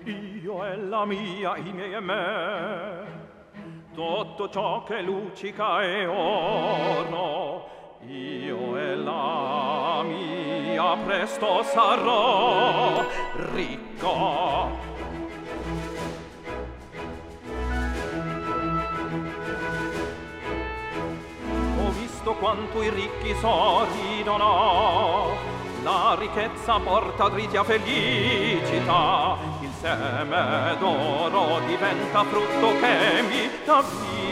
io e la mia, i miei e me. Tutto ciò che luccica è oro, io e la mia presto sarò ricco. Ho visto quanto i ricchi sorridono, la ricchezza porta dritti a felicità, il seme d'oro diventa frutto che mi dà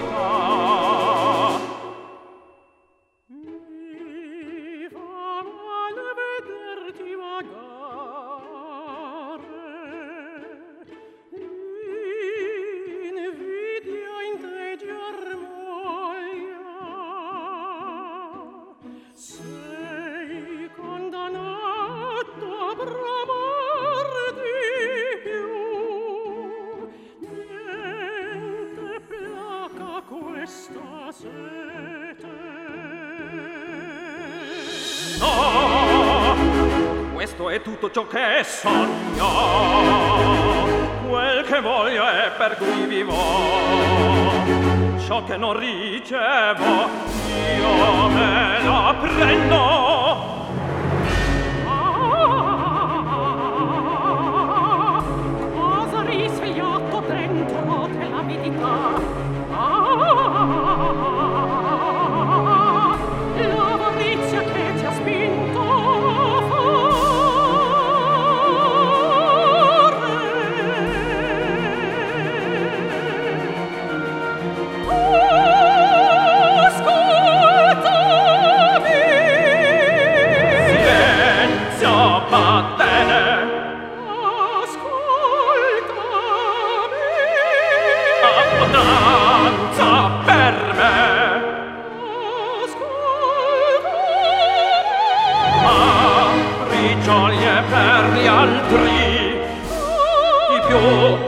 vita. Mi fa male vederti vagare, l'invidia in te germoglia, sei condannato a bramar di più, niente placa questa sete. No, questo è tutto ciò che sogno, quel che voglio è per cui vivo, ciò che non ricevo io me lo prendo. Cosa risvegliato dentro te l'avidità? L'avarizia che ti ha spinto a fare. Ascoltami! Silenzio, vattene! Ascoltami! Abbondanza per me! Ma riccioglie per gli altri di più